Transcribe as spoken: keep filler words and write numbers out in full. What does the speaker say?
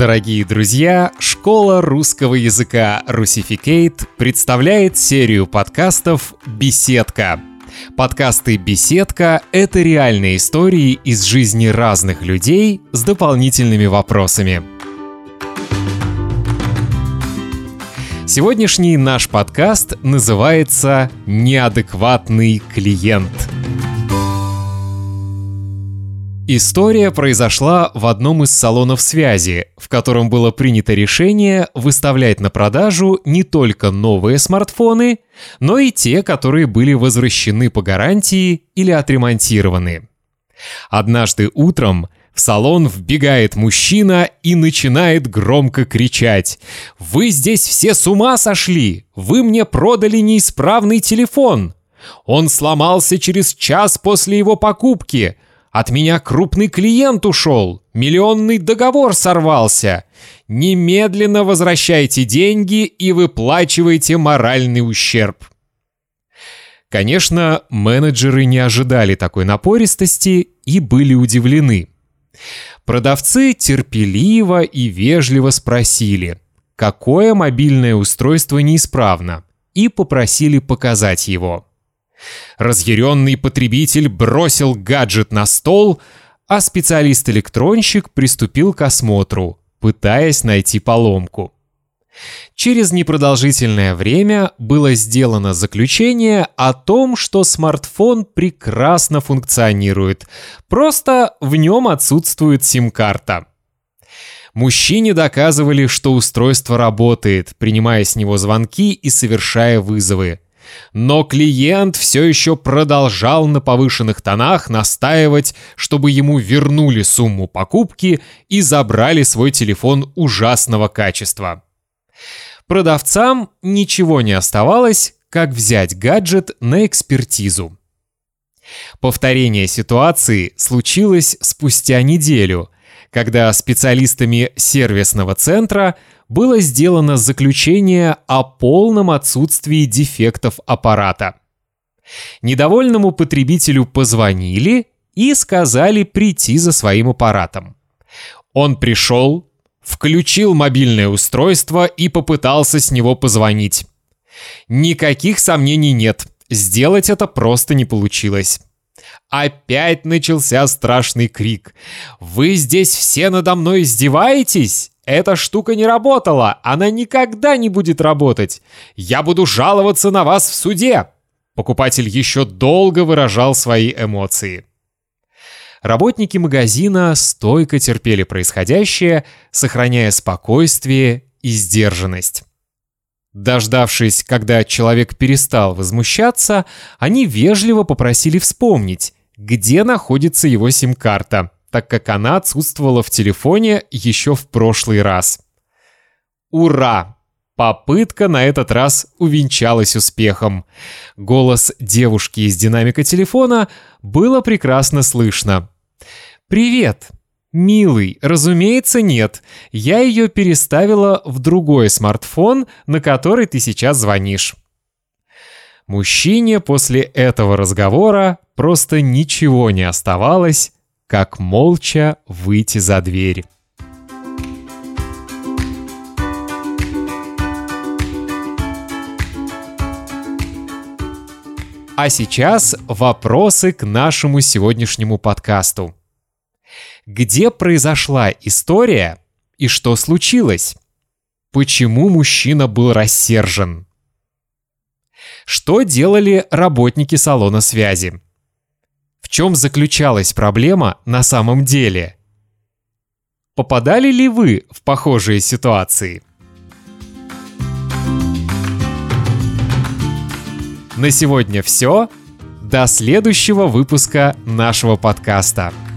Дорогие друзья, школа русского языка Russificate представляет серию подкастов «Беседка». Подкасты «Беседка» — это реальные истории из жизни разных людей с дополнительными вопросами. Сегодняшний наш подкаст называется «Неадекватный клиент». История произошла в одном из салонов связи, в котором было принято решение выставлять на продажу не только новые смартфоны, но и те, которые были возвращены по гарантии или отремонтированы. Однажды утром в салон вбегает мужчина и начинает громко кричать: «Вы здесь все с ума сошли! Вы мне продали неисправный телефон! Он сломался через час после его покупки! От меня крупный клиент ушел! Миллионный договор сорвался! Немедленно возвращайте деньги и выплачивайте моральный ущерб!» Конечно, менеджеры не ожидали такой напористости и были удивлены. Продавцы терпеливо и вежливо спросили, какое мобильное устройство неисправно, и попросили показать его. Разъяренный потребитель бросил гаджет на стол, а специалист-электронщик приступил к осмотру, пытаясь найти поломку. Через непродолжительное время было сделано заключение о том, что смартфон прекрасно функционирует, просто в нем отсутствует сим-карта. Мужчине доказывали, что устройство работает, принимая с него звонки и совершая вызовы. Но клиент все еще продолжал на повышенных тонах настаивать, чтобы ему вернули сумму покупки и забрали свой телефон ужасного качества. Продавцам ничего не оставалось, как взять гаджет на экспертизу. Повторение ситуации случилось спустя неделю, когда специалистами сервисного центра было сделано заключение о полном отсутствии дефектов аппарата. Недовольному потребителю позвонили и сказали прийти за своим аппаратом. Он пришел, включил мобильное устройство и попытался с него позвонить. Никаких сомнений нет, сделать это просто не получилось. Опять начался страшный крик: «Вы здесь все надо мной издеваетесь? Эта штука не работала, она никогда не будет работать. Я буду жаловаться на вас в суде!» Покупатель еще долго выражал свои эмоции. Работники магазина стойко терпели происходящее, сохраняя спокойствие и сдержанность. Дождавшись, когда человек перестал возмущаться, они вежливо попросили вспомнить, где находится его сим-карта, так как она отсутствовала в телефоне еще в прошлый раз. Ура! Попытка на этот раз увенчалась успехом. Голос девушки из динамика телефона было прекрасно слышно. «Привет! Милый, разумеется, нет. Я ее переставила в другой смартфон, на который ты сейчас звонишь». Мужчине после этого разговора просто ничего не оставалось, как молча выйти за дверь. А сейчас вопросы к нашему сегодняшнему подкасту. Где произошла история и что случилось? Почему мужчина был рассержен? Что делали работники салона связи? В чем заключалась проблема на самом деле? Попадали ли вы в похожие ситуации? На сегодня все. До следующего выпуска нашего подкаста.